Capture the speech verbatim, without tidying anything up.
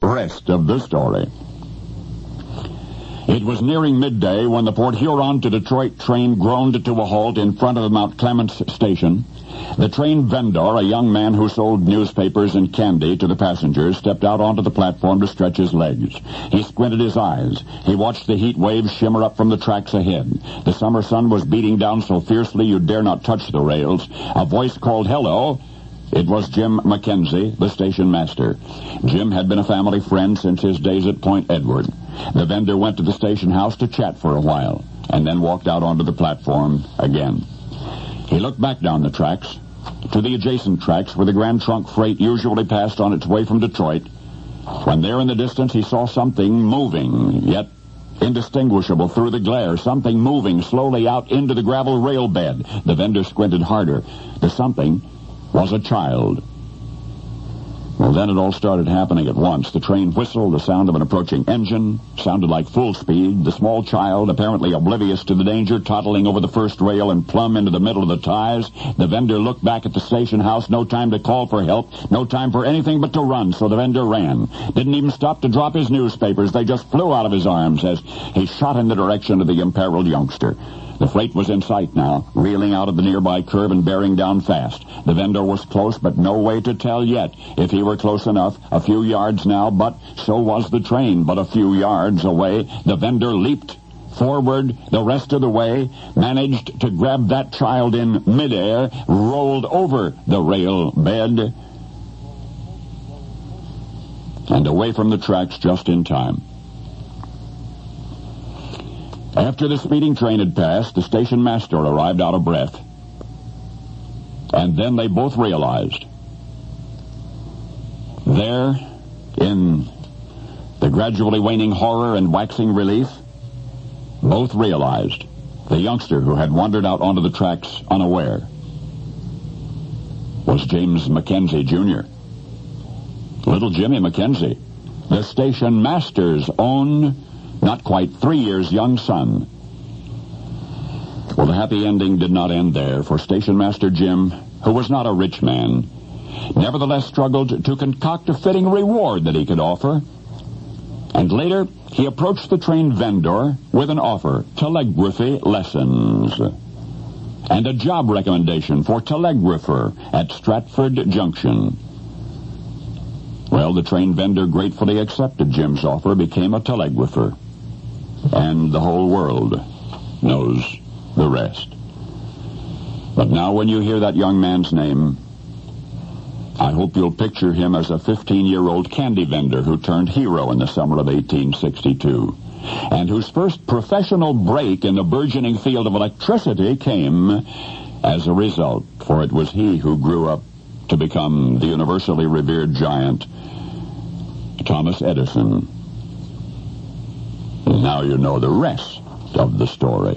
Rest of the story. It was nearing midday when the Port Huron to Detroit train groaned to a halt in front of the Mount Clements station. The train vendor, a young man who sold newspapers and candy to the passengers, stepped out onto the platform to stretch his legs. He squinted his eyes. He watched the heat waves shimmer up from the tracks ahead. The summer sun was beating down so fiercely you dare not touch the rails. A voice called, "Hello." It was Jim McKenzie, the station master. Jim had been a family friend since his days at Point Edward. The vendor went to the station house to chat for a while, and then walked out onto the platform again. He looked back down the tracks, to the adjacent tracks where the Grand Trunk freight usually passed on its way from Detroit, when there in the distance he saw something moving, yet indistinguishable through the glare, something moving slowly out into the gravel rail bed. The vendor squinted harder. The something was a child. Well, then it all started happening at once. The train whistled, the sound of an approaching engine sounded like full speed. The small child, apparently oblivious to the danger, toddling over the first rail and plumb into the middle of the ties. The vendor looked back at the station house. No time to call for help. No time for anything but to run, so the vendor ran. Didn't even stop to drop his newspapers. They just flew out of his arms as he shot in the direction of the imperiled youngster. The freight was in sight now, reeling out of the nearby curve and bearing down fast. The vendor was close, but no way to tell yet if he were close enough. A few yards now, but so was the train. But a few yards away, the vendor leaped forward the rest of the way, managed to grab that child in midair, rolled over the rail bed, and away from the tracks just in time. After the speeding train had passed, the station master arrived out of breath. And then they both realized, there, in the gradually waning horror and waxing relief, both realized the youngster who had wandered out onto the tracks unaware was James McKenzie, Junior Little Jimmy McKenzie, the station master's own not quite three years young son. Well, the happy ending did not end there, for Station Master Jim, who was not a rich man, nevertheless struggled to concoct a fitting reward that he could offer. And later, he approached the train vendor with an offer, telegraphy lessons, and a job recommendation for telegrapher at Stratford Junction. Well, the train vendor gratefully accepted Jim's offer, became a telegrapher. And the whole world knows the rest. But now when you hear that young man's name, I hope you'll picture him as a fifteen-year-old candy vendor who turned hero in the summer of eighteen sixty-two, and whose first professional break in the burgeoning field of electricity came as a result, for it was he who grew up to become the universally revered giant, Thomas Edison. And now you know the rest of the story.